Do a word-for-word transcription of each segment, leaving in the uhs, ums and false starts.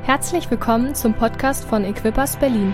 Herzlich willkommen zum Podcast von Equippers Berlin.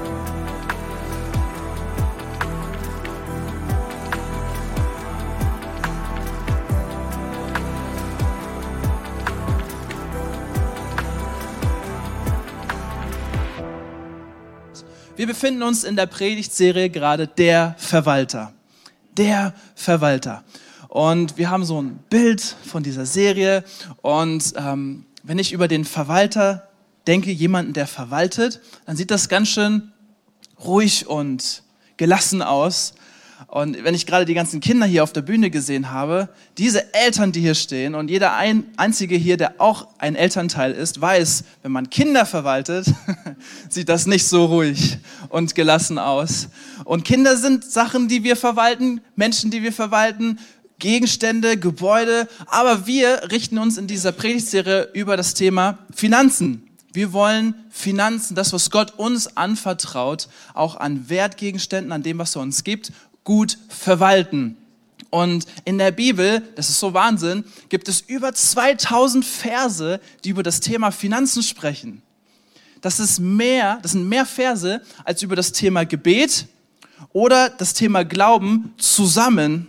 Wir befinden uns in der Predigtserie gerade Der Verwalter. Der Verwalter. Und wir haben so ein Bild von dieser Serie. Und ähm, wenn ich über den Verwalter denke, jemanden, der verwaltet, dann sieht das ganz schön ruhig und gelassen aus. Und wenn ich gerade die ganzen Kinder hier auf der Bühne gesehen habe, diese Eltern, die hier stehen und jeder ein, einzige hier, der auch ein Elternteil ist, weiß, wenn man Kinder verwaltet, sieht das nicht so ruhig und gelassen aus. Und Kinder sind Sachen, die wir verwalten, Menschen, die wir verwalten, Gegenstände, Gebäude. Aber wir richten uns in dieser Predigtserie über das Thema Finanzen. Wir wollen Finanzen, das, was Gott uns anvertraut, auch an Wertgegenständen, an dem, was er uns gibt, gut verwalten. Und in der Bibel, das ist so Wahnsinn, gibt es über zweitausend Verse, die über das Thema Finanzen sprechen. Das ist mehr, das sind mehr Verse als über das Thema Gebet oder das Thema Glauben zusammen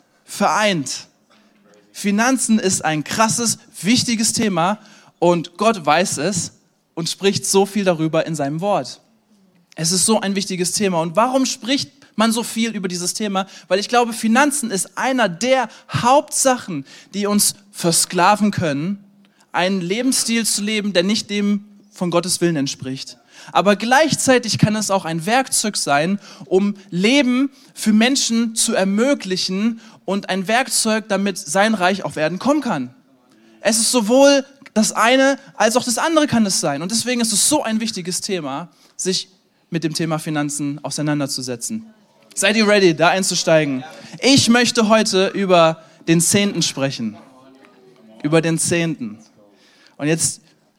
vereint. Finanzen ist ein krasses, wichtiges Thema und Gott weiß es und spricht so viel darüber in seinem Wort. Es ist so ein wichtiges Thema. Und warum spricht man so viel über dieses Thema? Weil ich glaube, Finanzen ist einer der Hauptsachen, die uns versklaven können, einen Lebensstil zu leben, der nicht dem von Gottes Willen entspricht. Aber gleichzeitig kann es auch ein Werkzeug sein, um Leben für Menschen zu ermöglichen und ein Werkzeug, damit sein Reich auf Erden kommen kann. Es ist sowohl das eine als auch das andere kann es sein. Und deswegen ist es so ein wichtiges Thema, sich mit dem Thema Finanzen auseinanderzusetzen. Seid ihr ready, da einzusteigen? Ich möchte heute über den Zehnten sprechen. Über den Zehnten. Und jetzt,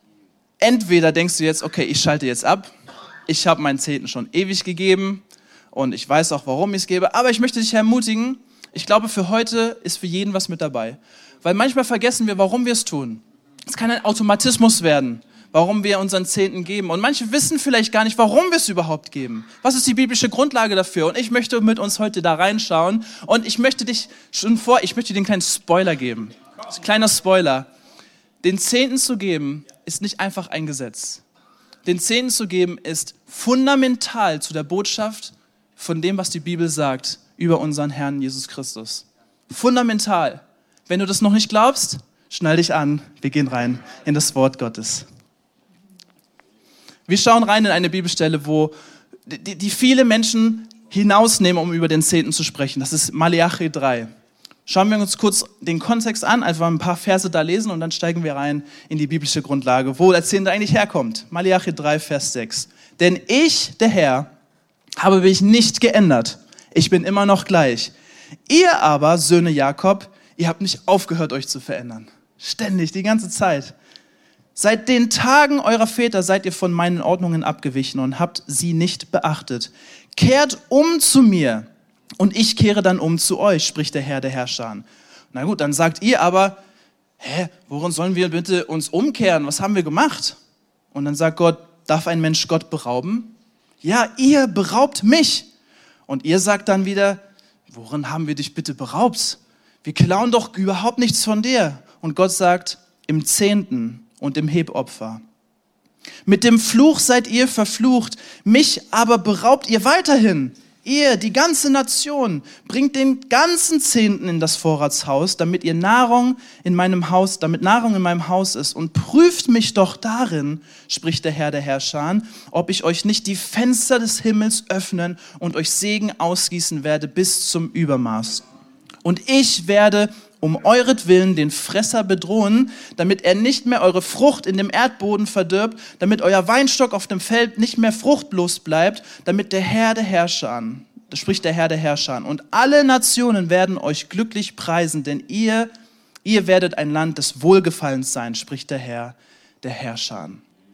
entweder denkst du jetzt, okay, ich schalte jetzt ab. Ich habe meinen Zehnten schon ewig gegeben und ich weiß auch, warum ich es gebe. Aber ich möchte dich ermutigen, ich glaube, für heute ist für jeden was mit dabei. Weil manchmal vergessen wir, warum wir es tun. Es kann ein Automatismus werden, warum wir unseren Zehnten geben. Und manche wissen vielleicht gar nicht, warum wir es überhaupt geben. Was ist die biblische Grundlage dafür? Und ich möchte mit uns heute da reinschauen. Und ich möchte dich schon vor, ich möchte dir einen kleinen Spoiler geben. Ein kleiner Spoiler. Den Zehnten zu geben, ist nicht einfach ein Gesetz. Den Zehnten zu geben, ist fundamental zu der Botschaft von dem, was die Bibel sagt über unseren Herrn Jesus Christus. Fundamental. Wenn du das noch nicht glaubst, schnall dich an, wir gehen rein in das Wort Gottes. Wir schauen rein in eine Bibelstelle, wo die, die viele Menschen hinausnehmen, um über den Zehnten zu sprechen. Das ist Maleachi drei. Schauen wir uns kurz den Kontext an, einfach ein paar Verse da lesen und dann steigen wir rein in die biblische Grundlage, wo der Zehnte eigentlich herkommt. Maleachi drei, Vers sechs. Denn ich, der Herr, habe mich nicht geändert. Ich bin immer noch gleich. Ihr aber, Söhne Jakob, ihr habt nicht aufgehört, euch zu verändern. Ständig, die ganze Zeit. Seit den Tagen eurer Väter seid ihr von meinen Ordnungen abgewichen und habt sie nicht beachtet. Kehrt um zu mir und ich kehre dann um zu euch, spricht der Herr der Herrscher. Na gut, dann sagt ihr aber, hä, worin sollen wir bitte uns umkehren? Was haben wir gemacht? Und dann sagt Gott, darf ein Mensch Gott berauben? Ja, ihr beraubt mich. Und ihr sagt dann wieder, worin haben wir dich bitte beraubt? Wir klauen doch überhaupt nichts von dir. Und Gott sagt, im Zehnten und im Hebopfer. Mit dem Fluch seid ihr verflucht, mich aber beraubt ihr weiterhin. Ihr, die ganze Nation, bringt den ganzen Zehnten in das Vorratshaus, damit ihr Nahrung in meinem Haus, damit Nahrung in meinem Haus ist. Und prüft mich doch darin, spricht der Herr der Herrscher, ob ich euch nicht die Fenster des Himmels öffnen und euch Segen ausgießen werde bis zum Übermaß. Und ich werde um euretwillen den Fresser bedrohen, damit er nicht mehr eure Frucht in dem Erdboden verdirbt, damit euer Weinstock auf dem Feld nicht mehr fruchtlos bleibt, damit der Herr der Herrscher, das spricht der Herr der Herrscher, und alle Nationen werden euch glücklich preisen, denn ihr, ihr werdet ein Land des Wohlgefallens sein, spricht der Herr der Herrscher.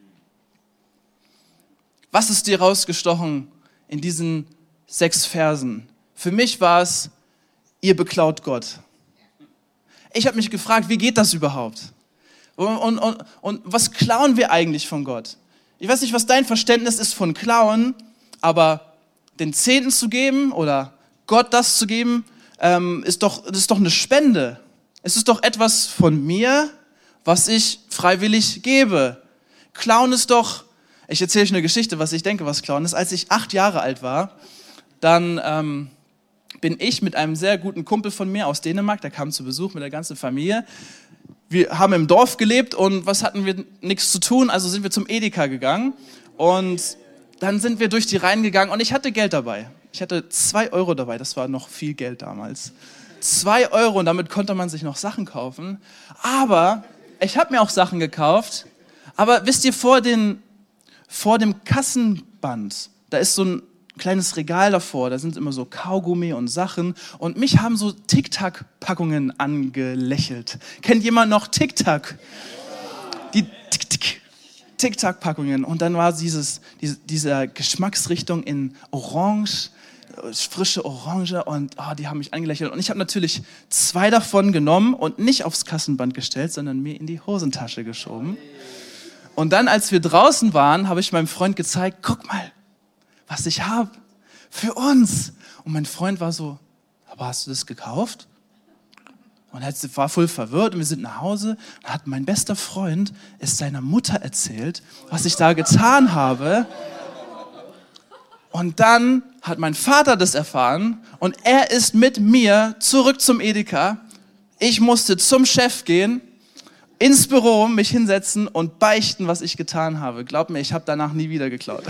Was ist dir rausgestochen in diesen sechs Versen? Für mich war es, ihr beklaut Gott. Ich habe mich gefragt, wie geht das überhaupt? Und, und, und, und was klauen wir eigentlich von Gott? Ich weiß nicht, was dein Verständnis ist von Klauen, aber den Zehnten zu geben oder Gott das zu geben, ähm, ist doch, das ist doch eine Spende. Es ist doch etwas von mir, was ich freiwillig gebe. Klauen ist doch, ich erzähle euch eine Geschichte, was ich denke, was Klauen ist. Als ich acht Jahre alt war, dann ähm, bin ich mit einem sehr guten Kumpel von mir aus Dänemark, der kam zu Besuch mit der ganzen Familie. Wir haben im Dorf gelebt und was hatten wir? Nichts zu tun, also sind wir zum Edeka gegangen und dann sind wir durch die Reihen gegangen und ich hatte Geld dabei. Ich hatte zwei Euro dabei, das war noch viel Geld damals. Zwei Euro und damit konnte man sich noch Sachen kaufen. Aber ich habe mir auch Sachen gekauft, aber wisst ihr, vor, den, vor dem Kassenband, da ist so ein kleines Regal davor, da sind immer so Kaugummi und Sachen und mich haben so Tic-Tac-Packungen angelächelt. Kennt jemand noch Tic-Tac? Die Tic-Tac-Packungen und dann war dieses, diese, diese Geschmacksrichtung in Orange, frische Orange und oh, die haben mich angelächelt und ich habe natürlich zwei davon genommen und nicht aufs Kassenband gestellt, sondern mir in die Hosentasche geschoben. Und dann, als wir draußen waren, habe ich meinem Freund gezeigt, guck mal, was ich habe, für uns. Und mein Freund war so, aber hast du das gekauft? Und er war voll verwirrt und wir sind nach Hause. Und hat mein bester Freund es seiner Mutter erzählt, was ich da getan habe. Und dann hat mein Vater das erfahren und er ist mit mir zurück zum Edeka. Ich musste zum Chef gehen, ins Büro mich hinsetzen und beichten, was ich getan habe. Glaub mir, ich habe danach nie wieder geklaut.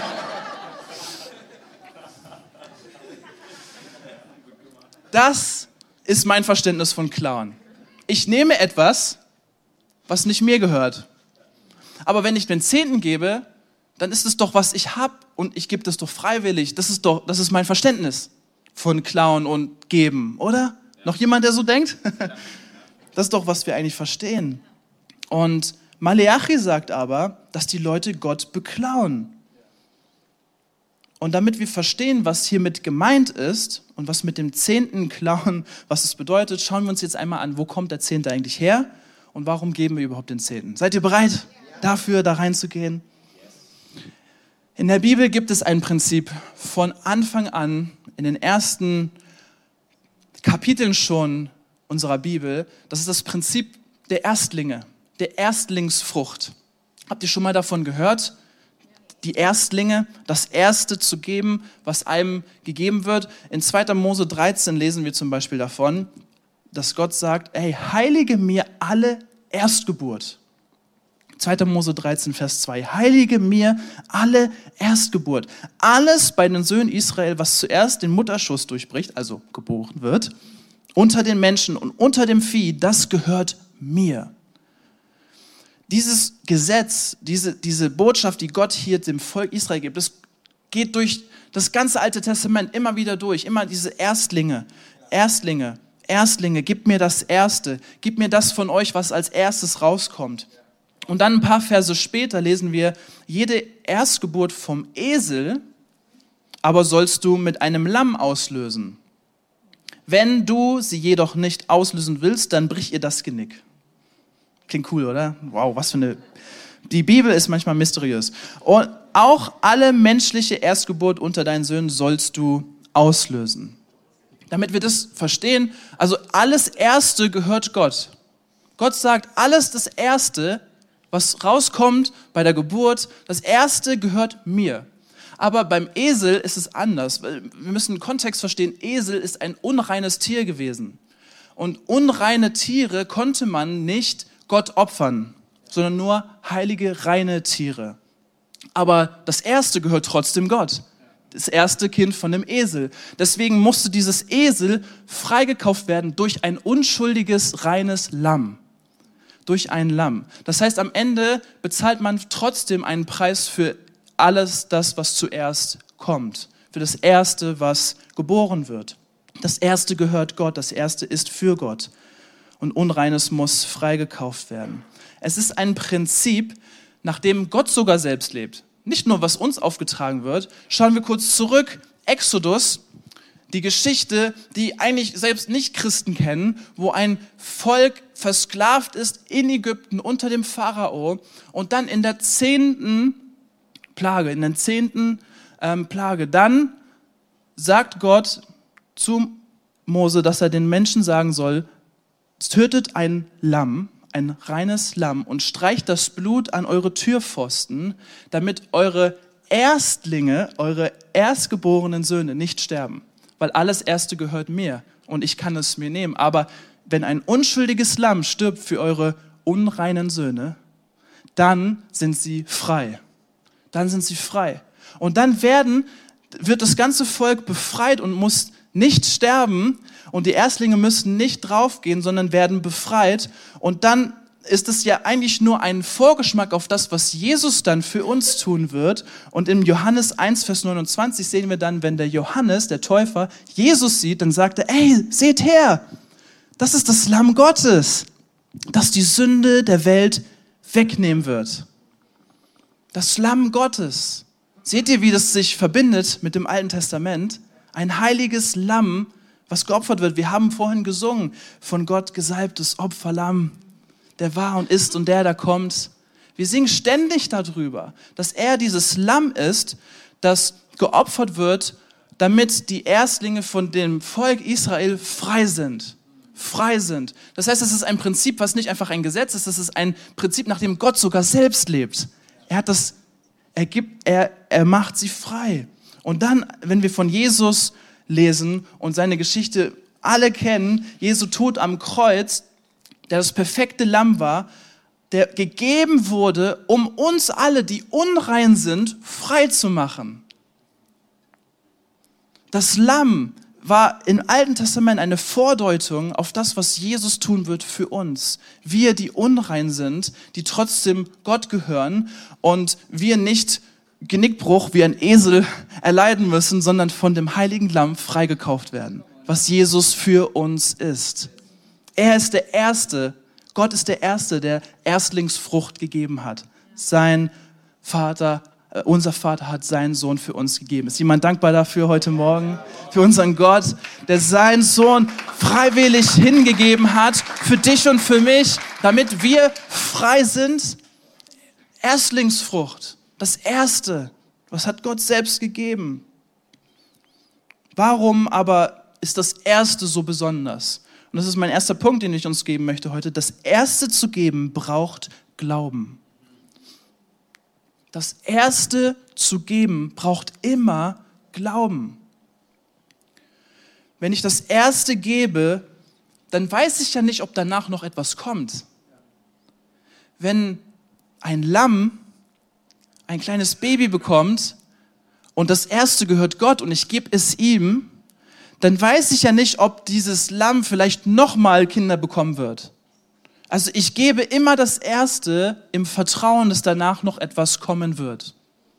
Das ist mein Verständnis von Klauen. Ich nehme etwas, was nicht mir gehört. Aber wenn ich den Zehnten gebe, dann ist es doch, was ich habe und ich gebe das doch freiwillig. Das ist doch, das ist mein Verständnis von Klauen und Geben, oder? Noch jemand, der so denkt? Das ist doch, was wir eigentlich verstehen. Und Maleachi sagt aber, dass die Leute Gott beklauen. Und damit wir verstehen, was hiermit gemeint ist und was mit dem Zehnten klauen, was es bedeutet, schauen wir uns jetzt einmal an, wo kommt der Zehnte eigentlich her und warum geben wir überhaupt den Zehnten? Seid ihr bereit, dafür da reinzugehen? In der Bibel gibt es ein Prinzip von Anfang an, in den ersten Kapiteln schon unserer Bibel, das ist das Prinzip der Erstlinge, der Erstlingsfrucht. Habt ihr schon mal davon gehört? Die Erstlinge, das Erste zu geben, was einem gegeben wird. In zweiter Mose dreizehn lesen wir zum Beispiel davon, dass Gott sagt, hey, heilige mir alle Erstgeburt. zweiter Mose dreizehn, Vers zwei, heilige mir alle Erstgeburt. Alles bei den Söhnen Israel, was zuerst den Mutterschuss durchbricht, also geboren wird, unter den Menschen und unter dem Vieh, das gehört mir. Dieses Gesetz, diese, diese Botschaft, die Gott hier dem Volk Israel gibt, das geht durch das ganze Alte Testament immer wieder durch. Immer diese Erstlinge, Erstlinge, Erstlinge, gib mir das Erste, gib mir das von euch, was als erstes rauskommt. Und dann ein paar Verse später lesen wir, jede Erstgeburt vom Esel, aber sollst du mit einem Lamm auslösen. Wenn du sie jedoch nicht auslösen willst, dann brich ihr das Genick. Klingt cool, oder? Wow, was für eine... Die Bibel ist manchmal mysteriös. Und auch alle menschliche Erstgeburt unter deinen Söhnen sollst du auslösen. Damit wir das verstehen, also alles Erste gehört Gott. Gott sagt, alles das Erste, was rauskommt bei der Geburt, das Erste gehört mir. Aber beim Esel ist es anders. Wir müssen den Kontext verstehen, Esel ist ein unreines Tier gewesen. Und unreine Tiere konnte man nicht Gott opfern, sondern nur heilige, reine Tiere. Aber das Erste gehört trotzdem Gott. Das erste Kind von dem Esel. Deswegen musste dieses Esel freigekauft werden durch ein unschuldiges, reines Lamm. Durch ein Lamm. Das heißt, am Ende bezahlt man trotzdem einen Preis für alles das, was zuerst kommt. Für das Erste, was geboren wird. Das Erste gehört Gott, das Erste ist für Gott. Und Unreines muss freigekauft werden. Es ist ein Prinzip, nach dem Gott sogar selbst lebt. Nicht nur, was uns aufgetragen wird. Schauen wir kurz zurück. Exodus, die Geschichte, die eigentlich selbst Nicht-Christen kennen, wo ein Volk versklavt ist in Ägypten unter dem Pharao und dann in der zehnten Plage, in der zehnten ähm, Plage, dann sagt Gott zu Mose, dass er den Menschen sagen soll, tötet ein Lamm, ein reines Lamm und streicht das Blut an eure Türpfosten, damit eure Erstlinge, eure erstgeborenen Söhne nicht sterben. Weil alles Erste gehört mir und ich kann es mir nehmen. Aber wenn ein unschuldiges Lamm stirbt für eure unreinen Söhne, dann sind sie frei. Dann sind sie frei. Und dann werden, wird das ganze Volk befreit und muss nicht sterben und die Erstlinge müssen nicht draufgehen, sondern werden befreit. Und dann ist es ja eigentlich nur ein Vorgeschmack auf das, was Jesus dann für uns tun wird. Und in Johannes eins, Vers neunundzwanzig sehen wir dann, wenn der Johannes, der Täufer, Jesus sieht, dann sagt er, ey, seht her, das ist das Lamm Gottes, das die Sünde der Welt wegnehmen wird. Das Lamm Gottes. Seht ihr, wie das sich verbindet mit dem Alten Testament? Ein heiliges Lamm, was geopfert wird. Wir haben vorhin gesungen, von Gott gesalbtes Opferlamm, der war und ist und der da kommt. Wir singen ständig darüber, dass er dieses Lamm ist, das geopfert wird, damit die Erstlinge von dem Volk Israel frei sind. Frei sind. Das heißt, es ist ein Prinzip, was nicht einfach ein Gesetz ist, es ist ein Prinzip, nach dem Gott sogar selbst lebt. Er hat das, er gibt, er, er macht sie frei. Und dann, wenn wir von Jesus lesen und seine Geschichte alle kennen, Jesu Tod am Kreuz, der das perfekte Lamm war, der gegeben wurde, um uns alle, die unrein sind, frei zu machen. Das Lamm war im Alten Testament eine Vordeutung auf das, was Jesus tun wird für uns. Wir, die unrein sind, die trotzdem Gott gehören und wir nicht Genickbruch wie ein Esel erleiden müssen, sondern von dem heiligen Lamm freigekauft werden, was Jesus für uns ist. Er ist der Erste, Gott ist der Erste, der Erstlingsfrucht gegeben hat. Sein Vater, äh, unser Vater hat seinen Sohn für uns gegeben. Ist jemand dankbar dafür heute Morgen? Für unseren Gott, der seinen Sohn freiwillig hingegeben hat, für dich und für mich, damit wir frei sind? Erstlingsfrucht, das Erste, was hat Gott selbst gegeben? Warum aber ist das Erste so besonders? Und das ist mein erster Punkt, den ich uns geben möchte heute. Das Erste zu geben braucht Glauben. Das Erste zu geben braucht immer Glauben. Wenn ich das Erste gebe, dann weiß ich ja nicht, ob danach noch etwas kommt. Wenn ein Lamm ein kleines Baby bekommt und das Erste gehört Gott und ich gebe es ihm, dann weiß ich ja nicht, ob dieses Lamm vielleicht nochmal Kinder bekommen wird. Also ich gebe immer das Erste im Vertrauen, dass danach noch etwas kommen wird.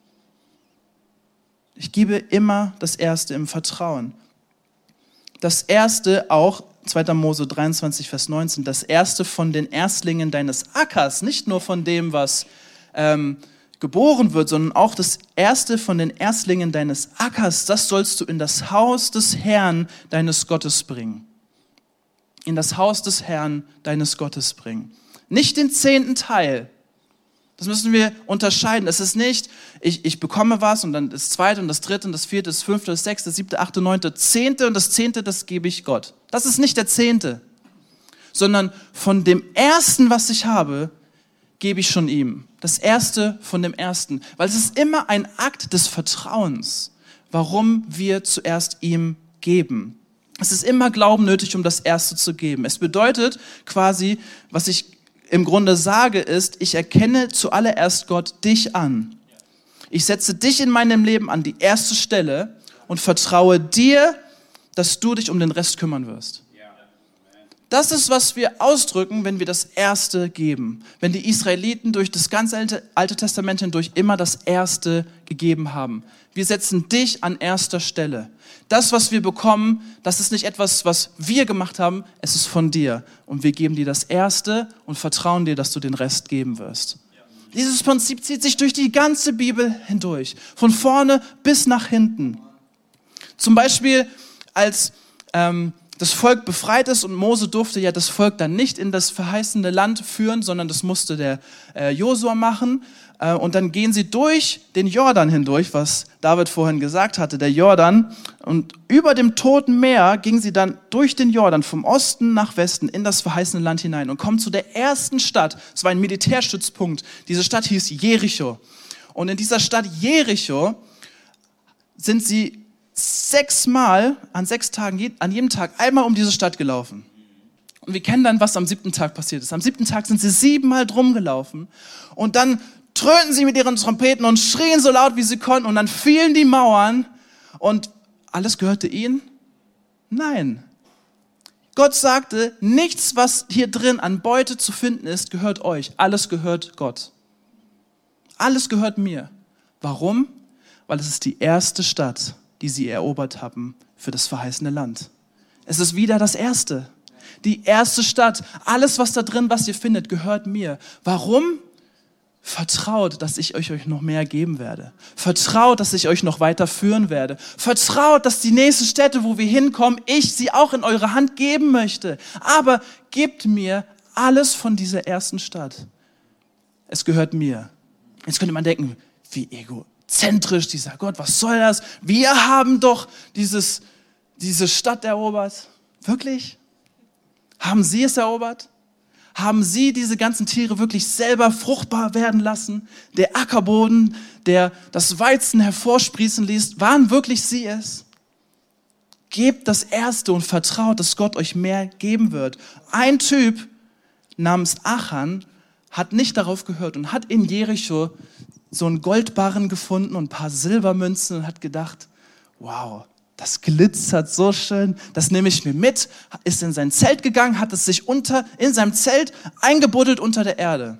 Ich gebe immer das Erste im Vertrauen. Das Erste auch, zweiter Mose dreiundzwanzig, Vers neunzehn, das Erste von den Erstlingen deines Ackers, nicht nur von dem, was ähm, geboren wird, sondern auch das Erste von den Erstlingen deines Ackers, das sollst du in das Haus des Herrn deines Gottes bringen. In das Haus des Herrn deines Gottes bringen. Nicht den zehnten Teil. Das müssen wir unterscheiden. Es ist nicht, ich, ich bekomme was und dann das zweite und das dritte und das vierte, das fünfte, das sechste, das siebte, achte, neunte, zehnte und das zehnte, das gebe ich Gott. Das ist nicht der zehnte, sondern von dem Ersten, was ich habe, gebe ich schon ihm. Das Erste von dem Ersten. Weil es ist immer ein Akt des Vertrauens, warum wir zuerst ihm geben. Es ist immer Glauben nötig, um das Erste zu geben. Es bedeutet quasi, was ich im Grunde sage, ist, ich erkenne zuallererst Gott dich an. Ich setze dich in meinem Leben an die erste Stelle und vertraue dir, dass du dich um den Rest kümmern wirst. Das ist, was wir ausdrücken, wenn wir das Erste geben. Wenn die Israeliten durch das ganze Alte, Alte Testament hindurch immer das Erste gegeben haben. Wir setzen dich an erster Stelle. Das, was wir bekommen, das ist nicht etwas, was wir gemacht haben, es ist von dir. Und wir geben dir das Erste und vertrauen dir, dass du den Rest geben wirst. Dieses Prinzip zieht sich durch die ganze Bibel hindurch. Von vorne bis nach hinten. Zum Beispiel, als ähm, das Volk befreit ist und Mose durfte ja das Volk dann nicht in das verheißene Land führen, sondern das musste der äh, Josua machen. Äh, und dann gehen sie durch den Jordan hindurch, was David vorhin gesagt hatte, der Jordan. Und über dem Toten Meer gingen sie dann durch den Jordan vom Osten nach Westen in das verheißene Land hinein und kommen zu der ersten Stadt. Es war ein Militärstützpunkt. Diese Stadt hieß Jericho. Und in dieser Stadt Jericho sind sie sechsmal an sechs Tagen, an jedem Tag einmal um diese Stadt gelaufen. Und wir kennen dann, was am siebten Tag passiert ist. Am siebten Tag sind sie siebenmal drum gelaufen und dann dröhnten sie mit ihren Trompeten und schrien so laut, wie sie konnten und dann fielen die Mauern und alles gehörte ihnen? Nein. Gott sagte, nichts, was hier drin an Beute zu finden ist, gehört euch. Alles gehört Gott. Alles gehört mir. Warum? Weil es ist die erste Stadt, die sie erobert haben für das verheißene Land. Es ist wieder das Erste. Die erste Stadt. Alles, was da drin, was ihr findet, gehört mir. Warum? Vertraut, dass ich euch noch mehr geben werde. Vertraut, dass ich euch noch weiter führen werde. Vertraut, dass die nächsten Städte, wo wir hinkommen, ich sie auch in eure Hand geben möchte. Aber gebt mir alles von dieser ersten Stadt. Es gehört mir. Jetzt könnte man denken, wie egozentrisch dieser Gott, was soll das? Wir haben doch dieses, diese Stadt erobert. Wirklich? Haben sie es erobert? Haben sie diese ganzen Tiere wirklich selber fruchtbar werden lassen? Der Ackerboden, der das Weizen hervorsprießen ließ, waren wirklich sie es? Gebt das Erste und vertraut, dass Gott euch mehr geben wird. Ein Typ namens Achan hat nicht darauf gehört und hat in Jericho so einen Goldbarren gefunden und ein paar Silbermünzen und hat gedacht, wow, das glitzert so schön, das nehme ich mir mit, ist in sein Zelt gegangen, hat es sich unter, in seinem Zelt eingebuddelt unter der Erde.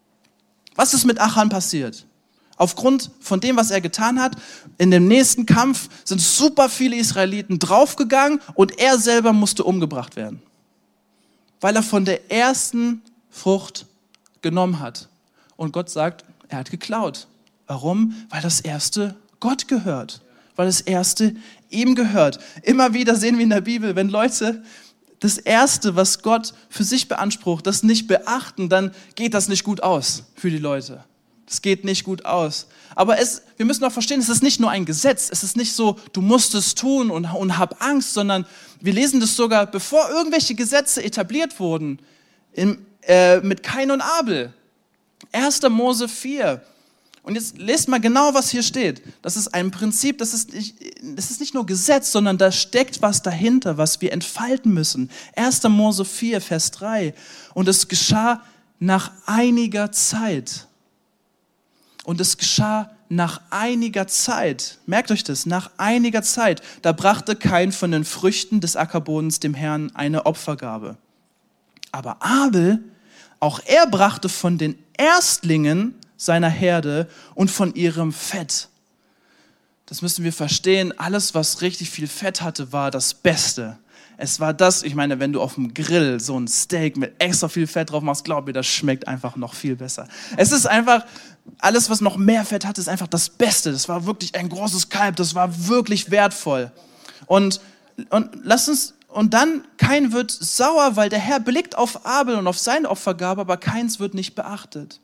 Was ist mit Achan passiert? Aufgrund von dem, was er getan hat, in dem nächsten Kampf sind super viele Israeliten draufgegangen und er selber musste umgebracht werden. Weil er von der ersten Frucht genommen hat. Und Gott sagt, er hat geklaut. Warum? Weil das Erste Gott gehört. Weil das Erste ihm gehört. Immer wieder sehen wir in der Bibel, wenn Leute das Erste, was Gott für sich beansprucht, das nicht beachten, dann geht das nicht gut aus für die Leute. Das geht nicht gut aus. Aber es, wir müssen auch verstehen, es ist nicht nur ein Gesetz. Es ist nicht so, du musst es tun und, und hab Angst, sondern wir lesen das sogar, bevor irgendwelche Gesetze etabliert wurden, in, äh, mit Kain und Abel. erster Mose vier. Und jetzt lest mal genau, was hier steht. Das ist ein Prinzip, das ist nicht, das ist nicht nur Gesetz, sondern da steckt was dahinter, was wir entfalten müssen. erster Mose vier, Vers drei. Und es geschah nach einiger Zeit. Und es geschah nach einiger Zeit. Merkt euch das, nach einiger Zeit. Da brachte Kain von den Früchten des Ackerbodens dem Herrn eine Opfergabe. Aber Abel, auch er brachte von den Erstlingen seiner Herde und von ihrem Fett. Das müssen wir verstehen. Alles, was richtig viel Fett hatte, war das Beste. Es war das, ich meine, wenn du auf dem Grill so ein Steak mit extra viel Fett drauf machst, glaub mir, das schmeckt einfach noch viel besser. Es ist einfach, alles, was noch mehr Fett hat, ist einfach das Beste. Das war wirklich ein großes Kalb, das war wirklich wertvoll. Und, und lass uns, und dann, Kain wird sauer, weil der Herr blickt auf Abel und auf seine Opfergabe, aber Kains wird nicht beachtet.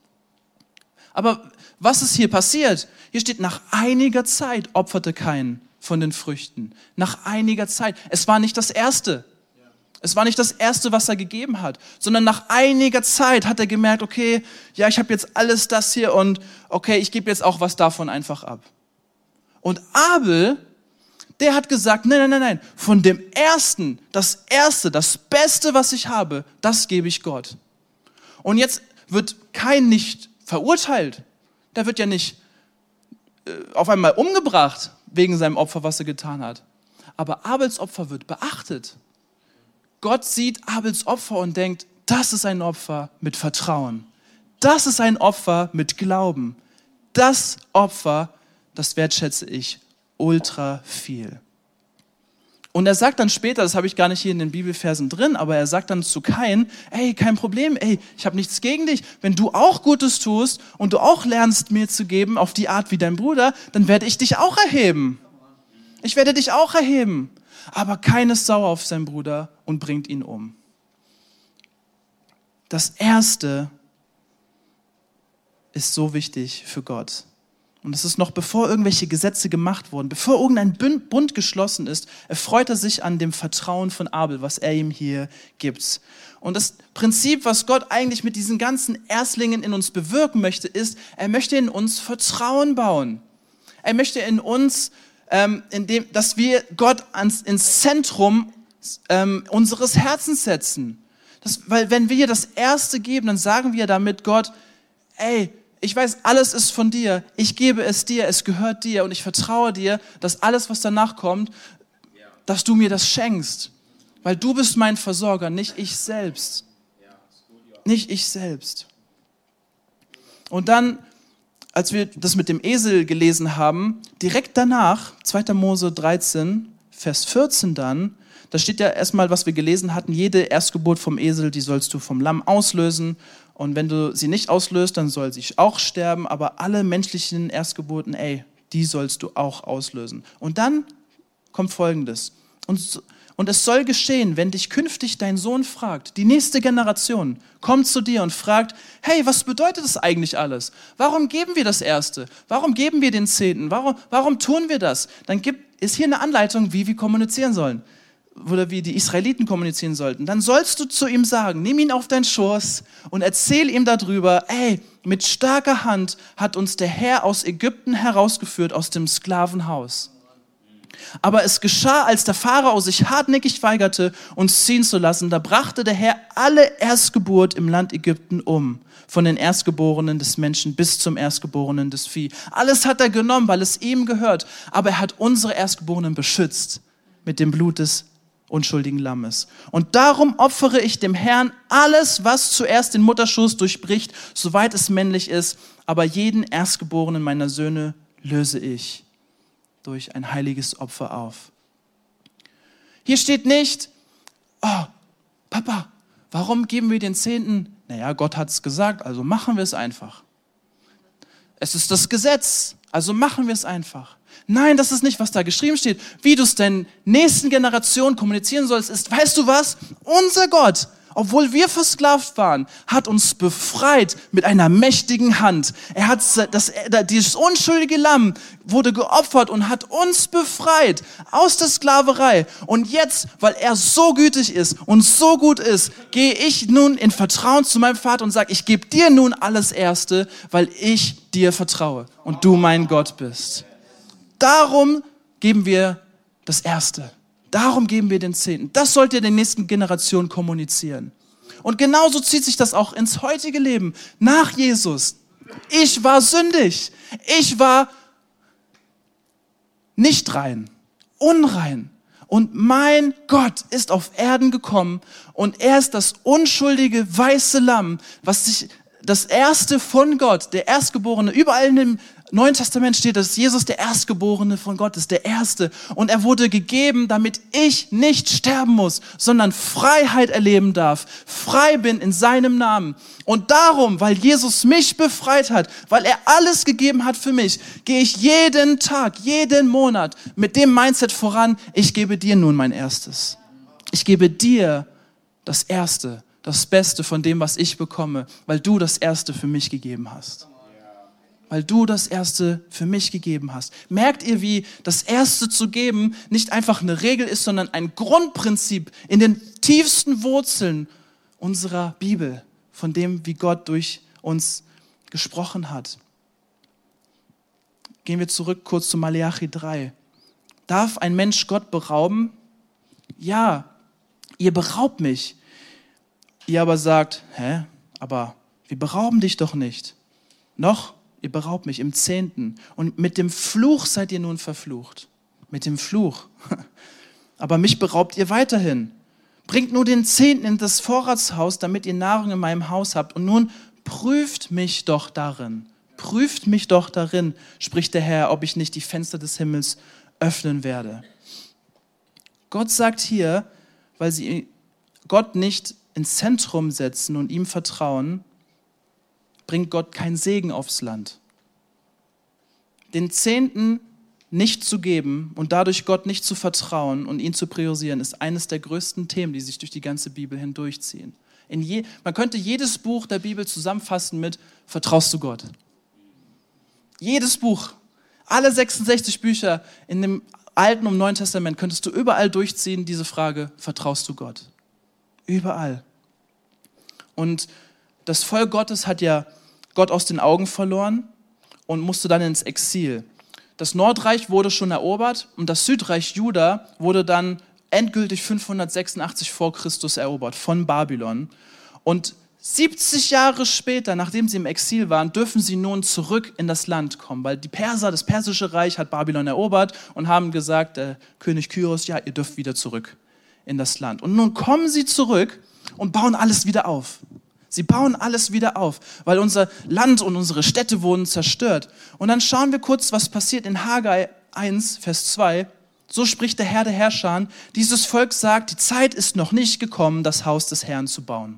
Aber was ist hier passiert? Hier steht, nach einiger Zeit opferte Kain von den Früchten. Nach einiger Zeit. Es war nicht das Erste. Es war nicht das Erste, was er gegeben hat, sondern nach einiger Zeit hat er gemerkt, okay, ja, ich habe jetzt alles das hier und okay, ich gebe jetzt auch was davon einfach ab. Und Abel, der hat gesagt, nein, nein, nein, nein, von dem Ersten, das Erste, das Beste, was ich habe, das gebe ich Gott. Und jetzt wird Kain nicht verurteilt. Der wird ja nicht äh, auf einmal umgebracht wegen seinem Opfer, was er getan hat. Aber Abels Opfer wird beachtet. Gott sieht Abels Opfer und denkt, das ist ein Opfer mit Vertrauen. Das ist ein Opfer mit Glauben. Das Opfer, das wertschätze ich ultra viel. Und er sagt dann später, das habe ich gar nicht hier in den Bibelversen drin, aber er sagt dann zu Kain, ey, kein Problem, ey, ich habe nichts gegen dich. Wenn du auch Gutes tust und du auch lernst, mir zu geben, auf die Art wie dein Bruder, dann werde ich dich auch erheben. Ich werde dich auch erheben. Aber keiner ist sauer auf seinen Bruder und bringt ihn um. Das Erste ist so wichtig für Gott. Und es ist noch bevor irgendwelche Gesetze gemacht wurden, bevor irgendein Bund geschlossen ist, erfreut er sich an dem Vertrauen von Abel, was er ihm hier gibt. Und das Prinzip, was Gott eigentlich mit diesen ganzen Erstlingen in uns bewirken möchte, ist, er möchte in uns Vertrauen bauen. Er möchte in uns, ähm, indem, dass wir Gott ans, ins Zentrum ähm, unseres Herzens setzen. Das, weil wenn wir das Erste geben, dann sagen wir damit Gott, ey, ich weiß, alles ist von dir, ich gebe es dir, es gehört dir und ich vertraue dir, dass alles, was danach kommt, dass du mir das schenkst. Weil du bist mein Versorger, nicht ich selbst. Nicht ich selbst. Und dann, als wir das mit dem Esel gelesen haben, direkt danach, zweiter Mose dreizehn, Vers vierzehn dann, da steht ja erstmal, was wir gelesen hatten, jede Erstgeburt vom Esel, die sollst du vom Lamm auslösen. Und wenn du sie nicht auslöst, dann soll sie auch sterben. Aber alle menschlichen Erstgeburten, ey, die sollst du auch auslösen. Und dann kommt Folgendes. Und, und es soll geschehen, wenn dich künftig dein Sohn fragt, die nächste Generation kommt zu dir und fragt, hey, was bedeutet das eigentlich alles? Warum geben wir das Erste? Warum geben wir den Zehnten? Warum, warum tun wir das? Dann gibt, ist hier eine Anleitung, wie wir kommunizieren sollen. Oder wie die Israeliten kommunizieren sollten, dann sollst du zu ihm sagen, nimm ihn auf deinen Schoß und erzähl ihm darüber, ey, mit starker Hand hat uns der Herr aus Ägypten herausgeführt, aus dem Sklavenhaus. Aber es geschah, als der Pharao sich hartnäckig weigerte, uns ziehen zu lassen, da brachte der Herr alle Erstgeburt im Land Ägypten um, von den Erstgeborenen des Menschen bis zum Erstgeborenen des Vieh. Alles hat er genommen, weil es ihm gehört, aber er hat unsere Erstgeborenen beschützt mit dem Blut des unschuldigen Lammes. Und darum opfere ich dem Herrn alles, was zuerst den Mutterschoß durchbricht, soweit es männlich ist, aber jeden Erstgeborenen meiner Söhne löse ich durch ein heiliges Opfer auf. Hier steht nicht, oh, Papa, warum geben wir den Zehnten? Naja, Gott hat es gesagt, also machen wir es einfach. Es ist das Gesetz, also machen wir es einfach. Nein, das ist nicht, was da geschrieben steht. Wie du es den nächsten Generationen kommunizieren sollst, ist, weißt du was? Unser Gott, obwohl wir versklavt waren, hat uns befreit mit einer mächtigen Hand. Er hat das, dieses unschuldige Lamm wurde geopfert und hat uns befreit aus der Sklaverei. Und jetzt, weil er so gütig ist und so gut ist, gehe ich nun in Vertrauen zu meinem Vater und sage, ich gebe dir nun alles Erste, weil ich dir vertraue und du mein Gott bist. Darum geben wir das Erste. Darum geben wir den Zehnten. Das sollt ihr der nächsten Generation kommunizieren. Und genauso zieht sich das auch ins heutige Leben. Nach Jesus. Ich war sündig. Ich war nicht rein. Unrein. Und mein Gott ist auf Erden gekommen und er ist das unschuldige weiße Lamm, was sich das Erste von Gott, der Erstgeborene, überall in dem Neuen Testament steht, dass Jesus der Erstgeborene von Gott ist, der Erste. Und er wurde gegeben, damit ich nicht sterben muss, sondern Freiheit erleben darf. Frei bin in seinem Namen. Und darum, weil Jesus mich befreit hat, weil er alles gegeben hat für mich, gehe ich jeden Tag, jeden Monat mit dem Mindset voran, ich gebe dir nun mein Erstes. Ich gebe dir das Erste, das Beste von dem, was ich bekomme, weil du das Erste für mich gegeben hast. Weil du das Erste für mich gegeben hast. Merkt ihr, wie das Erste zu geben nicht einfach eine Regel ist, sondern ein Grundprinzip in den tiefsten Wurzeln unserer Bibel, von dem, wie Gott durch uns gesprochen hat. Gehen wir zurück kurz zu Maleachi drei. Darf ein Mensch Gott berauben? Ja, ihr beraubt mich. Ihr aber sagt, hä, aber wir berauben dich doch nicht. Noch ihr beraubt mich im Zehnten. Und mit dem Fluch seid ihr nun verflucht. Mit dem Fluch. Aber mich beraubt ihr weiterhin. Bringt nur den Zehnten in das Vorratshaus, damit ihr Nahrung in meinem Haus habt. Und nun prüft mich doch darin. Prüft mich doch darin, spricht der Herr, ob ich nicht die Fenster des Himmels öffnen werde. Gott sagt hier, weil sie Gott nicht ins Zentrum setzen und ihm vertrauen, bringt Gott keinen Segen aufs Land. Den Zehnten nicht zu geben und dadurch Gott nicht zu vertrauen und ihn zu priorisieren, ist eines der größten Themen, die sich durch die ganze Bibel hindurchziehen. In je, man könnte jedes Buch der Bibel zusammenfassen mit: Vertraust du Gott? Jedes Buch, alle sechsundsechzig Bücher in dem Alten und Neuen Testament könntest du überall durchziehen, diese Frage: Vertraust du Gott? Überall. Und das Volk Gottes hat ja Gott aus den Augen verloren und musste dann ins Exil. Das Nordreich wurde schon erobert und das Südreich Juda wurde dann endgültig fünfhundertsechsundachtzig vor Christus erobert von Babylon. Und siebzig Jahre später, nachdem sie im Exil waren, dürfen sie nun zurück in das Land kommen, weil die Perser, das persische Reich hat Babylon erobert und haben gesagt, äh, König Kyros, ja, ihr dürft wieder zurück in das Land. Und nun kommen sie zurück und bauen alles wieder auf. Sie bauen alles wieder auf, weil unser Land und unsere Städte wurden zerstört. Und dann schauen wir kurz, was passiert in Haggai eins, Vers zwei. So spricht der Herr der Herrscher: Dieses Volk sagt, die Zeit ist noch nicht gekommen, das Haus des Herrn zu bauen.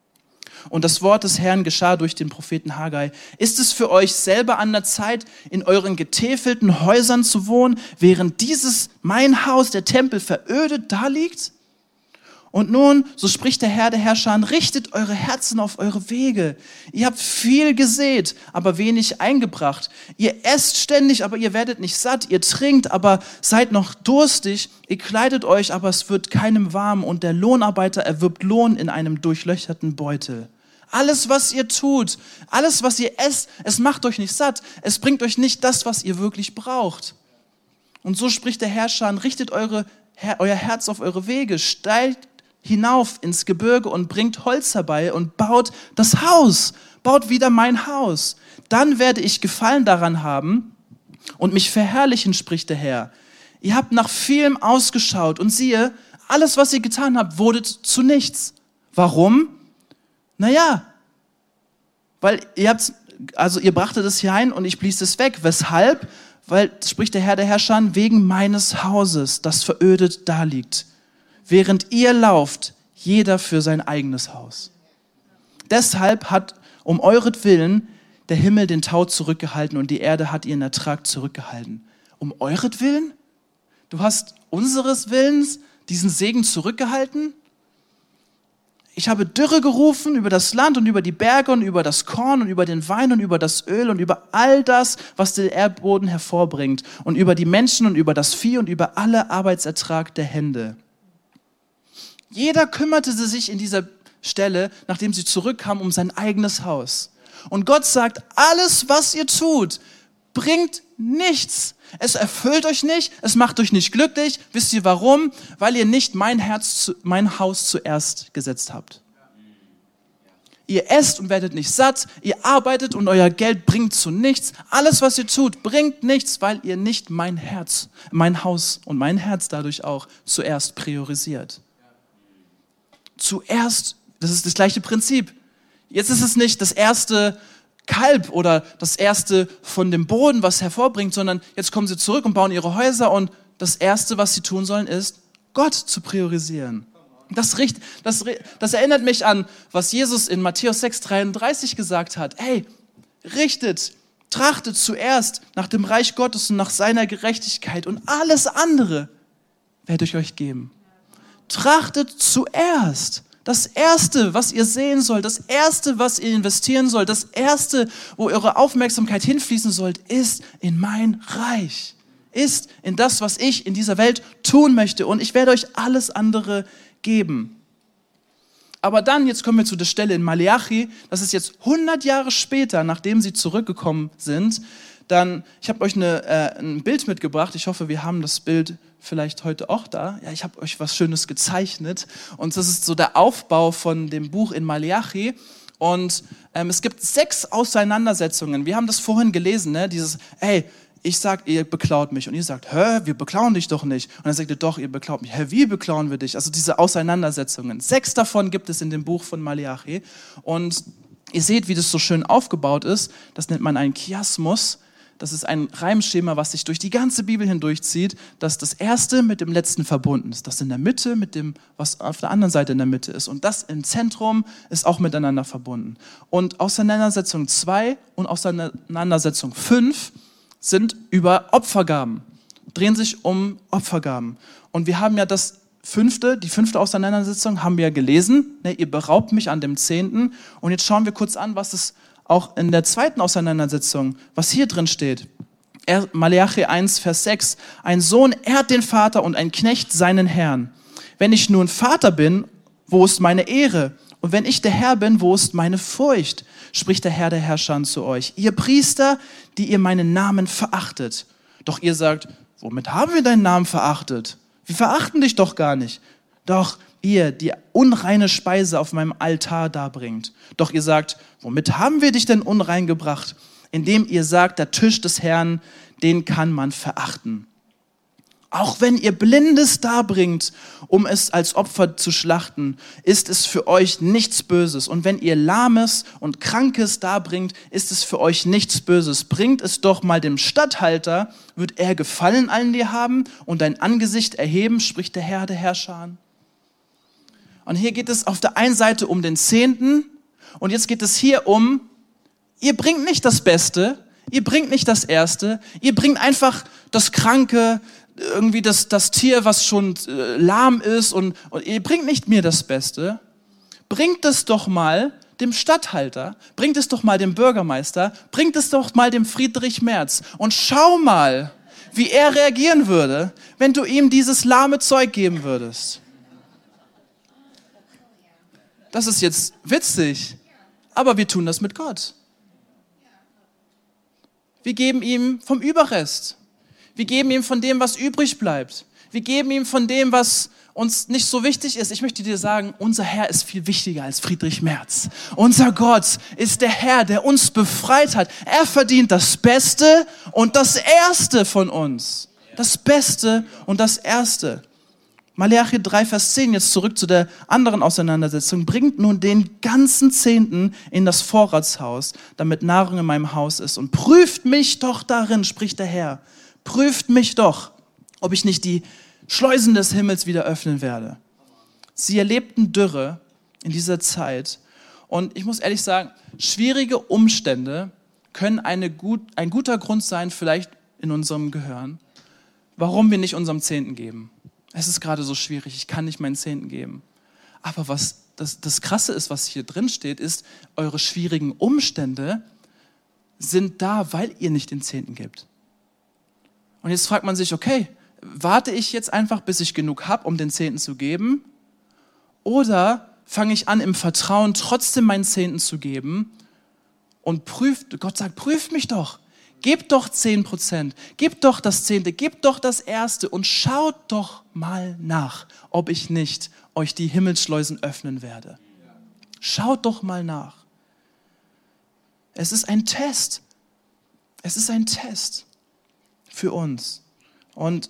Und das Wort des Herrn geschah durch den Propheten Haggai. Ist es für euch selber an der Zeit, in euren getäfelten Häusern zu wohnen, während dieses, mein Haus, der Tempel, verödet daliegt? Und nun, so spricht der Herr der Herrscher: Richtet eure Herzen auf eure Wege. Ihr habt viel gesät, aber wenig eingebracht. Ihr esst ständig, aber ihr werdet nicht satt. Ihr trinkt, aber seid noch durstig. Ihr kleidet euch, aber es wird keinem warm. Und der Lohnarbeiter erwirbt Lohn in einem durchlöcherten Beutel. Alles, was ihr tut, alles, was ihr esst, es macht euch nicht satt. Es bringt euch nicht das, was ihr wirklich braucht. Und so spricht der Herrscher: Richtet eure, euer Herz auf eure Wege. Steigt hinauf ins Gebirge und bringt Holz herbei und baut das Haus, baut wieder mein Haus. Dann werde ich Gefallen daran haben und mich verherrlichen, spricht der Herr. Ihr habt nach vielem ausgeschaut und siehe, alles, was ihr getan habt, wurde zu nichts. Warum? Naja, weil ihr habt, also ihr brachtet es hier ein und ich blies es weg. Weshalb? Weil, spricht der Herr der Herrscher, wegen meines Hauses, das verödet daliegt. Während ihr lauft, jeder für sein eigenes Haus. Deshalb hat um euretwillen der Himmel den Tau zurückgehalten und die Erde hat ihren Ertrag zurückgehalten. Um euretwillen? Du hast unseres Willens diesen Segen zurückgehalten? Ich habe Dürre gerufen über das Land und über die Berge und über das Korn und über den Wein und über das Öl und über all das, was der Erdboden hervorbringt und über die Menschen und über das Vieh und über alle Arbeitsertrag der Hände. Jeder kümmerte sich in dieser Stelle, nachdem sie zurückkamen, um sein eigenes Haus. Und Gott sagt, alles, was ihr tut, bringt nichts. Es erfüllt euch nicht, es macht euch nicht glücklich. Wisst ihr warum? Weil ihr nicht mein Herz, mein Haus zuerst gesetzt habt. Ihr esst und werdet nicht satt, ihr arbeitet und euer Geld bringt zu nichts. Alles, was ihr tut, bringt nichts, weil ihr nicht mein Herz, mein Haus und mein Herz dadurch auch zuerst priorisiert. Zuerst, das ist das gleiche Prinzip. Jetzt ist es nicht das erste Kalb oder das erste von dem Boden, was hervorbringt, sondern jetzt kommen sie zurück und bauen ihre Häuser und das erste, was sie tun sollen, ist, Gott zu priorisieren. Das, das, das erinnert mich an, was Jesus in Matthäus sechs dreiunddreißig gesagt hat. Hey, richtet, trachtet zuerst nach dem Reich Gottes und nach seiner Gerechtigkeit und alles andere werde ich euch geben. Trachtet zuerst. Das Erste, was ihr sehen sollt, das Erste, was ihr investieren sollt, das Erste, wo eure Aufmerksamkeit hinfließen sollt, ist in mein Reich. Ist in das, was ich in dieser Welt tun möchte. Und ich werde euch alles andere geben. Aber dann, jetzt kommen wir zu der Stelle in Maleachi, das ist jetzt hundert Jahre später, nachdem sie zurückgekommen sind. Dann, ich habe euch eine, äh, ein Bild mitgebracht. Ich hoffe, wir haben das Bild vielleicht heute auch da. Ja, ich habe euch was Schönes gezeichnet. Und das ist so der Aufbau von dem Buch in Maleachi. Und ähm, es gibt sechs Auseinandersetzungen. Wir haben das vorhin gelesen, ne? Dieses, ey, ich sag, ihr beklaut mich. Und ihr sagt, hä, wir beklauen dich doch nicht. Und dann sagt ihr, doch, ihr beklaut mich. Hä, wie beklauen wir dich? Also diese Auseinandersetzungen. Sechs davon gibt es in dem Buch von Maleachi. Und ihr seht, wie das so schön aufgebaut ist. Das nennt man einen Chiasmus. Das ist ein Reimschema, was sich durch die ganze Bibel hindurchzieht, dass das Erste mit dem Letzten verbunden ist. Das in der Mitte mit dem, was auf der anderen Seite in der Mitte ist. Und das im Zentrum ist auch miteinander verbunden. Und Auseinandersetzung zwei und Auseinandersetzung fünf sind über Opfergaben. drehen sich um Opfergaben. Und wir haben ja das fünfte, die fünfte Auseinandersetzung haben wir ja gelesen. Ne, ihr beraubt mich an dem Zehnten. Und jetzt schauen wir kurz an, was es auch in der zweiten Auseinandersetzung, was hier drin steht. Er, Maleachi eins, Vers sechs. Ein Sohn ehrt den Vater und ein Knecht seinen Herrn. Wenn ich nun Vater bin, wo ist meine Ehre? Und wenn ich der Herr bin, wo ist meine Furcht? Spricht der Herr der Herrscher zu euch. Ihr Priester, die ihr meinen Namen verachtet. Doch ihr sagt, womit haben wir deinen Namen verachtet? Wir verachten dich doch gar nicht. Doch ihr, die unreine Speise auf meinem Altar darbringt. Doch ihr sagt, womit haben wir dich denn unrein gebracht? Indem ihr sagt, der Tisch des Herrn, den kann man verachten. Auch wenn ihr Blindes darbringt, um es als Opfer zu schlachten, ist es für euch nichts Böses. Und wenn ihr Lahmes und Krankes darbringt, ist es für euch nichts Böses. Bringt es doch mal dem Statthalter, wird er Gefallen an dir haben und dein Angesicht erheben, spricht der Herr der Herrscher an. Und hier geht es auf der einen Seite um den Zehnten und jetzt geht es hier um, ihr bringt nicht das Beste, ihr bringt nicht das Erste, ihr bringt einfach das Kranke, irgendwie das, das Tier, was schon äh, lahm ist und, und ihr bringt nicht mir das Beste. Bringt es doch mal dem Statthalter, bringt es doch mal dem Bürgermeister, bringt es doch mal dem Friedrich Merz und schau mal, wie er reagieren würde, wenn du ihm dieses lahme Zeug geben würdest. Das ist jetzt witzig, aber wir tun das mit Gott. Wir geben ihm vom Überrest. Wir geben ihm von dem, was übrig bleibt. Wir geben ihm von dem, was uns nicht so wichtig ist. Ich möchte dir sagen, unser Herr ist viel wichtiger als Friedrich Merz. Unser Gott ist der Herr, der uns befreit hat. Er verdient das Beste und das Erste von uns. Das Beste und das Erste. Maleachi drei, Vers zehn, jetzt zurück zu der anderen Auseinandersetzung. Bringt nun den ganzen Zehnten in das Vorratshaus, damit Nahrung in meinem Haus ist. Und prüft mich doch darin, spricht der Herr. Prüft mich doch, ob ich nicht die Schleusen des Himmels wieder öffnen werde. Sie erlebten Dürre in dieser Zeit. Und ich muss ehrlich sagen, schwierige Umstände können eine gut, ein guter Grund sein, vielleicht in unserem Gehirn, warum wir nicht unserem Zehnten geben. Es ist gerade so schwierig, ich kann nicht meinen Zehnten geben. Aber was das, das Krasse ist, was hier drin steht, ist, eure schwierigen Umstände sind da, weil ihr nicht den Zehnten gebt. Und jetzt fragt man sich, okay, warte ich jetzt einfach, bis ich genug habe, um den Zehnten zu geben? Oder fange ich an, im Vertrauen trotzdem meinen Zehnten zu geben und prüft, Gott sagt, prüft mich doch. Gebt doch zehn Prozent, gebt doch das Zehnte, gebt doch das Erste und schaut doch mal nach, ob ich nicht euch die Himmelsschleusen öffnen werde. Schaut doch mal nach. Es ist ein Test. Es ist ein Test für uns. Und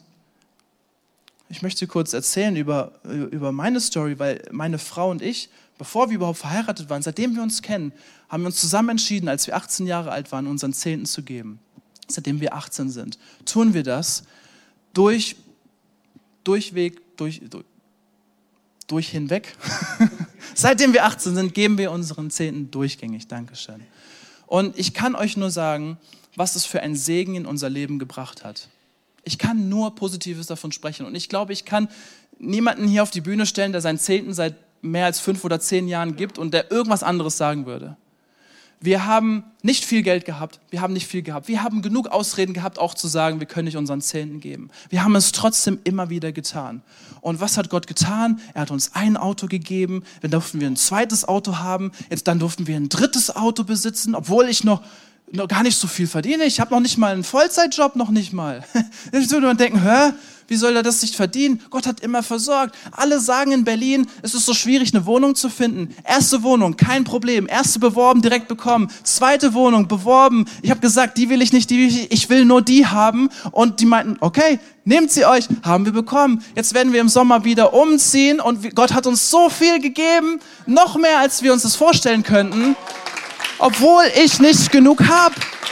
ich möchte kurz erzählen über, über meine Story, weil meine Frau und ich, bevor wir überhaupt verheiratet waren, seitdem wir uns kennen, haben wir uns zusammen entschieden, als wir achtzehn Jahre alt waren, unseren Zehnten zu geben. Seitdem wir achtzehn sind, tun wir das durch, durchweg, durch, durch, durch hinweg. Seitdem wir achtzehn sind, geben wir unseren Zehnten durchgängig. Dankeschön. Und ich kann euch nur sagen, was es für einen Segen in unser Leben gebracht hat. Ich kann nur Positives davon sprechen. Und ich glaube, ich kann niemanden hier auf die Bühne stellen, der seinen Zehnten seit mehr als fünf oder zehn Jahren gibt und der irgendwas anderes sagen würde. Wir haben nicht viel Geld gehabt, wir haben nicht viel gehabt. Wir haben genug Ausreden gehabt, auch zu sagen, wir können nicht unseren Zehnten geben. Wir haben es trotzdem immer wieder getan. Und was hat Gott getan? Er hat uns ein Auto gegeben, dann durften wir ein zweites Auto haben, jetzt dann durften wir ein drittes Auto besitzen, obwohl ich noch noch gar nicht so viel verdiene. Ich habe noch nicht mal einen Vollzeitjob, noch nicht mal. Jetzt würde man denken, hä, wie soll er das nicht verdienen? Gott hat immer versorgt. Alle sagen in Berlin, es ist so schwierig, eine Wohnung zu finden. Erste Wohnung, kein Problem. Erste beworben, direkt bekommen. Zweite Wohnung, beworben. Ich habe gesagt, die will ich nicht, die will ich, ich will nur die haben. Und die meinten, okay, nehmt sie euch. Haben wir bekommen. Jetzt werden wir im Sommer wieder umziehen und Gott hat uns so viel gegeben, noch mehr, als wir uns das vorstellen könnten. Obwohl ich nicht genug habe.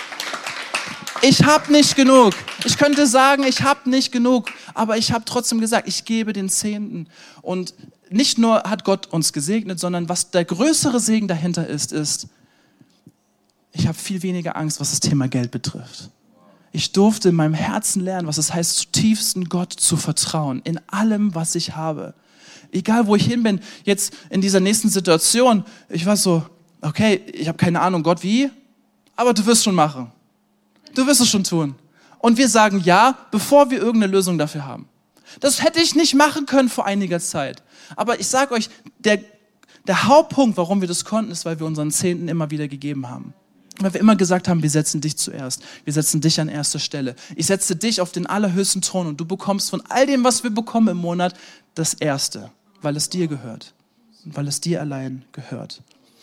Ich habe nicht genug. Ich könnte sagen, ich habe nicht genug. Aber ich habe trotzdem gesagt, ich gebe den Zehnten. Und nicht nur hat Gott uns gesegnet, sondern was der größere Segen dahinter ist, ist, ich habe viel weniger Angst, was das Thema Geld betrifft. ich durfte in meinem Herzen lernen, was es heißt, zutiefst Gott zu vertrauen, in allem, was ich habe. Egal, wo ich hin bin, jetzt in dieser nächsten Situation, ich war so, okay, ich habe keine Ahnung, Gott, wie? Aber du wirst schon machen. Du wirst es schon tun. Und wir sagen ja, bevor wir irgendeine Lösung dafür haben. Das hätte ich nicht machen können vor einiger Zeit. Aber ich sage euch, der, der Hauptpunkt, warum wir das konnten, ist, weil wir unseren Zehnten immer wieder gegeben haben. Weil wir immer gesagt haben, wir setzen dich zuerst. Wir setzen dich an erster Stelle. Ich setze dich auf den allerhöchsten Thron und du bekommst von all dem, was wir bekommen im Monat, das Erste, weil es dir gehört. Und weil es dir allein gehört.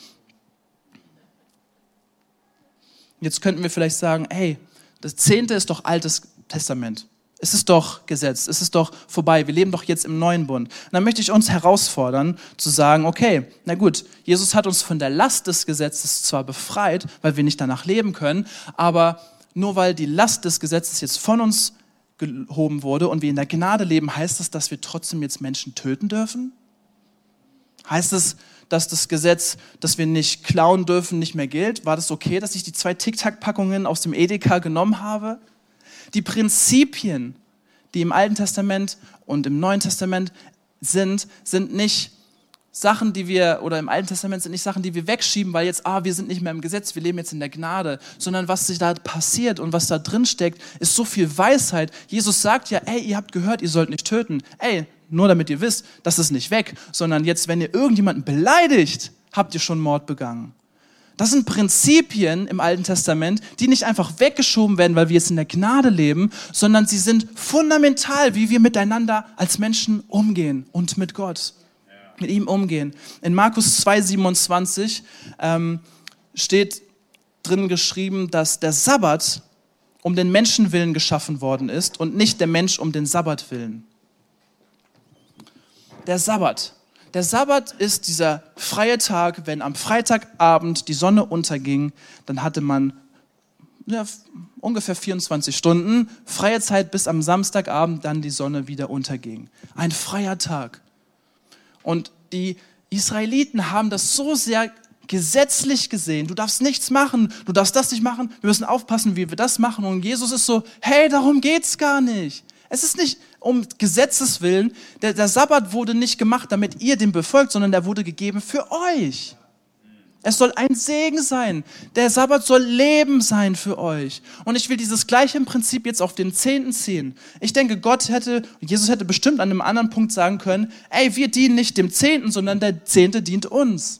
Jetzt könnten wir vielleicht sagen, hey, das Zehnte ist doch Altes Testament. Es ist doch Gesetz, es ist doch vorbei. Wir leben doch jetzt im neuen Bund. Und dann möchte ich uns herausfordern, zu sagen, okay, na gut, Jesus hat uns von der Last des Gesetzes zwar befreit, weil wir nicht danach leben können, aber nur weil die Last des Gesetzes jetzt von uns gehoben wurde und wir in der Gnade leben, heißt das, dass wir trotzdem jetzt Menschen töten dürfen? Heißt es, dass das Gesetz, dass wir nicht klauen dürfen, nicht mehr gilt? War das okay, dass ich die zwei Tic-Tac-Packungen aus dem Edeka genommen habe? Die Prinzipien, die im Alten Testament und im Neuen Testament sind, sind nicht Sachen, die wir, oder im Alten Testament sind nicht Sachen, die wir wegschieben, weil jetzt, ah, wir sind nicht mehr im Gesetz, wir leben jetzt in der Gnade, sondern was sich da passiert und was da drin steckt, ist so viel Weisheit. Jesus sagt ja, ey, ihr habt gehört, ihr sollt nicht töten. Ey, nur damit ihr wisst, das ist nicht weg, sondern jetzt, wenn ihr irgendjemanden beleidigt, habt ihr schon Mord begangen. Das sind Prinzipien im Alten Testament, die nicht einfach weggeschoben werden, weil wir jetzt in der Gnade leben, sondern sie sind fundamental, wie wir miteinander als Menschen umgehen und mit Gott, ja. mit ihm umgehen. In Markus zwei siebenundzwanzig ähm, steht drin geschrieben, dass der Sabbat um den Menschenwillen geschaffen worden ist und nicht der Mensch um den Sabbat willen. Der Sabbat. Der Sabbat ist dieser freie Tag, wenn am Freitagabend die Sonne unterging, dann hatte man ja, ungefähr vierundzwanzig Stunden freie Zeit, bis am Samstagabend dann die Sonne wieder unterging. Ein freier Tag. Und die Israeliten haben das so sehr gesetzlich gesehen. Du darfst nichts machen, du darfst das nicht machen, wir müssen aufpassen, wie wir das machen. Und Jesus ist so, hey, darum geht's gar nicht. Es ist nicht um Gesetzes willen. Der, der Sabbat wurde nicht gemacht, damit ihr den befolgt, sondern der wurde gegeben für euch. Es soll ein Segen sein. Der Sabbat soll Leben sein für euch. Und ich will dieses gleiche Prinzip jetzt auf den Zehnten ziehen. Ich denke, Gott hätte, Jesus hätte bestimmt an einem anderen Punkt sagen können, ey, wir dienen nicht dem Zehnten, sondern der Zehnte dient uns.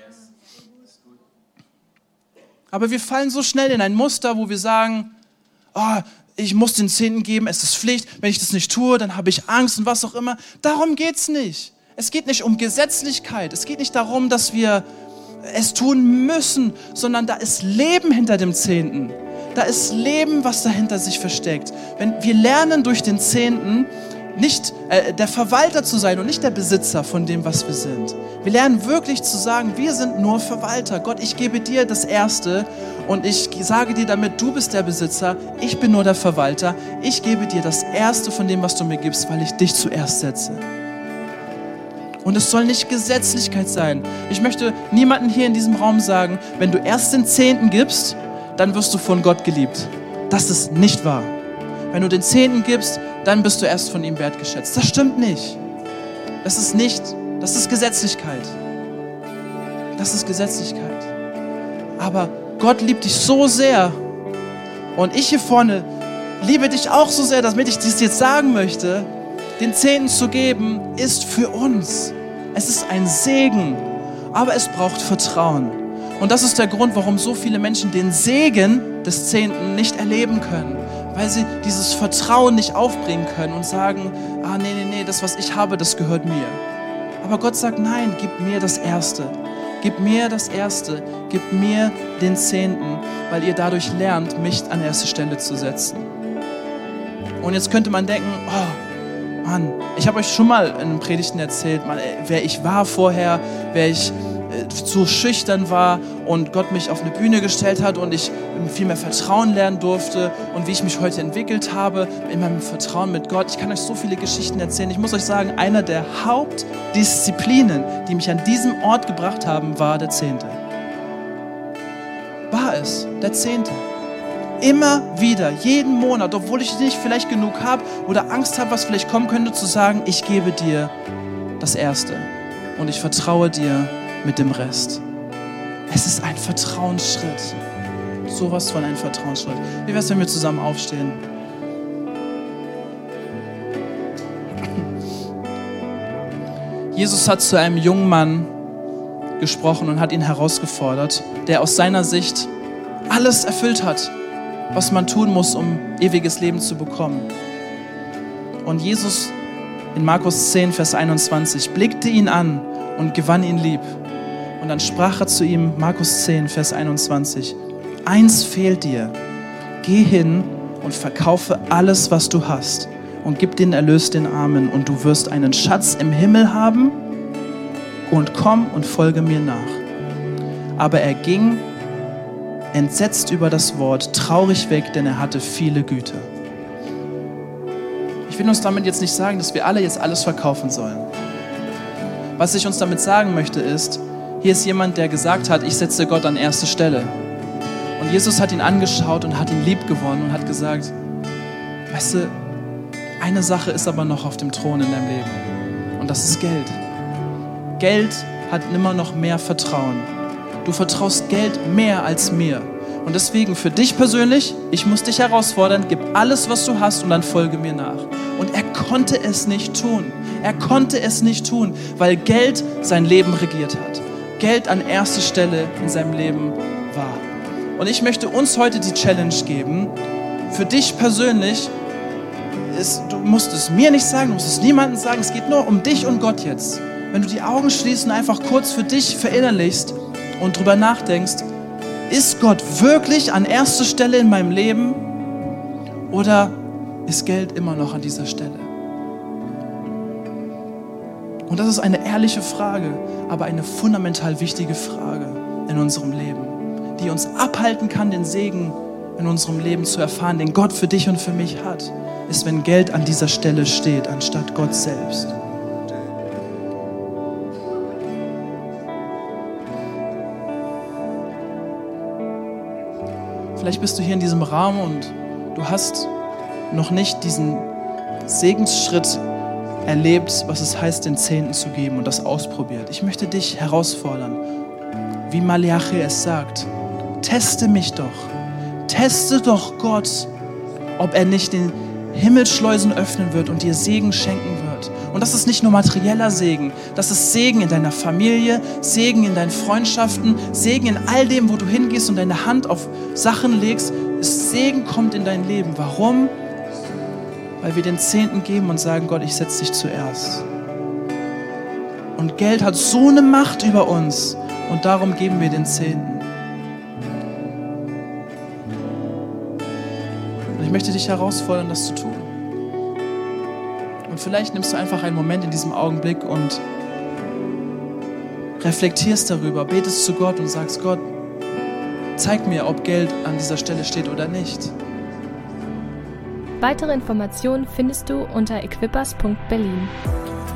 Aber wir fallen so schnell in ein Muster, wo wir sagen, oh, ich muss den Zehnten geben, es ist Pflicht, wenn ich das nicht tue, dann habe ich Angst und was auch immer. Darum geht's nicht. Es geht nicht um Gesetzlichkeit, es geht nicht darum, dass wir es tun müssen, sondern da ist Leben hinter dem Zehnten. Da ist Leben, was dahinter sich versteckt. Wenn wir lernen durch den Zehnten, nicht äh, der Verwalter zu sein und nicht der Besitzer von dem, was wir sind. Wir lernen wirklich zu sagen, wir sind nur Verwalter. Gott, ich gebe dir das Erste und ich sage dir damit, du bist der Besitzer, ich bin nur der Verwalter. Ich gebe dir das Erste von dem, was du mir gibst, weil ich dich zuerst setze. Und es soll nicht Gesetzlichkeit sein. Ich möchte niemanden hier in diesem Raum sagen, wenn du erst den Zehnten gibst, dann wirst du von Gott geliebt. Das ist nicht wahr. Wenn du den Zehnten gibst, dann bist du erst von ihm wertgeschätzt. Das stimmt nicht. Das ist nicht, das ist Gesetzlichkeit. Das ist Gesetzlichkeit. Aber Gott liebt dich so sehr und ich hier vorne liebe dich auch so sehr, damit ich dies jetzt sagen möchte, den Zehnten zu geben, ist für uns. Es ist ein Segen, aber es braucht Vertrauen. Und das ist der Grund, warum so viele Menschen den Segen des Zehnten nicht erleben können. Weil sie dieses Vertrauen nicht aufbringen können und sagen, ah nee, nee, nee, das, was ich habe, das gehört mir. Aber Gott sagt, nein, gib mir das Erste. Gib mir das Erste, gib mir den Zehnten, weil ihr dadurch lernt, mich an erste Stelle zu setzen. Und jetzt könnte man denken, oh Mann, ich habe euch schon mal in den Predigten erzählt, Mann, wer ich war vorher, wer ich zu schüchtern war und Gott mich auf eine Bühne gestellt hat und ich viel mehr Vertrauen lernen durfte und wie ich mich heute entwickelt habe in meinem Vertrauen mit Gott. Ich kann euch so viele Geschichten erzählen. Ich muss euch sagen, einer der Hauptdisziplinen, die mich an diesem Ort gebracht haben, war der Zehnte. War es, der Zehnte. immer wieder, jeden Monat, obwohl ich nicht vielleicht genug habe oder Angst habe, was vielleicht kommen könnte, zu sagen, ich gebe dir das Erste und ich vertraue dir mit dem Rest. Es ist ein Vertrauensschritt. Sowas von ein Vertrauensschritt. Wie wäre es, wenn wir zusammen aufstehen? Jesus hat zu einem jungen Mann gesprochen und hat ihn herausgefordert, der aus seiner Sicht alles erfüllt hat, was man tun muss, um ewiges Leben zu bekommen. Und Jesus in Markus zehn, Vers einundzwanzig blickte ihn an und gewann ihn lieb. Und dann sprach er zu ihm, Markus zehn, Vers einundzwanzig, eins fehlt dir, geh hin und verkaufe alles, was du hast und gib den Erlös den Armen und du wirst einen Schatz im Himmel haben und komm und folge mir nach. Aber er ging entsetzt über das Wort, traurig weg, denn er hatte viele Güter. Ich will uns damit jetzt nicht sagen, dass wir alle jetzt alles verkaufen sollen. Was ich uns damit sagen möchte ist, hier ist jemand, der gesagt hat, ich setze Gott an erste Stelle. Und Jesus hat ihn angeschaut und hat ihn lieb gewonnen und hat gesagt, weißt du, eine Sache ist aber noch auf dem Thron in deinem Leben und das ist Geld. Geld hat immer noch mehr Vertrauen. Du vertraust Geld mehr als mir. Und deswegen für dich persönlich, ich muss dich herausfordern, gib alles, was du hast und dann folge mir nach. Und er konnte es nicht tun. Er konnte es nicht tun, weil Geld sein Leben regiert hat. Geld an erster Stelle in seinem Leben war. Und ich möchte uns heute die Challenge geben, für dich persönlich, ist, du musst es mir nicht sagen, du musst es niemandem sagen, es geht nur um dich und Gott jetzt. Wenn du die Augen schließt und einfach kurz für dich verinnerlichst und drüber nachdenkst, ist Gott wirklich an erster Stelle in meinem Leben oder ist Geld immer noch an dieser Stelle? Und das ist eine ehrliche Frage, aber eine fundamental wichtige Frage in unserem Leben, die uns abhalten kann, den Segen in unserem Leben zu erfahren, den Gott für dich und für mich hat, ist, wenn Geld an dieser Stelle steht, anstatt Gott selbst. Vielleicht bist du hier in diesem Raum und du hast noch nicht diesen Segensschritt erlebt, was es heißt, den Zehnten zu geben und das ausprobiert. Ich möchte dich herausfordern, wie Malachi es sagt, teste mich doch, teste doch Gott, ob er nicht den Himmelsschleusen öffnen wird und dir Segen schenken wird. Und das ist nicht nur materieller Segen, das ist Segen in deiner Familie, Segen in deinen Freundschaften, Segen in all dem, wo du hingehst und deine Hand auf Sachen legst. Segen kommt in dein Leben. Warum? Weil wir den Zehnten geben und sagen, Gott, ich setze dich zuerst. Und Geld hat so eine Macht über uns und darum geben wir den Zehnten. Und ich möchte dich herausfordern, das zu tun. Und vielleicht nimmst du einfach einen Moment in diesem Augenblick und reflektierst darüber, betest zu Gott und sagst, Gott, zeig mir, ob Geld an dieser Stelle steht oder nicht. Weitere Informationen findest du unter equippers punkt berlin.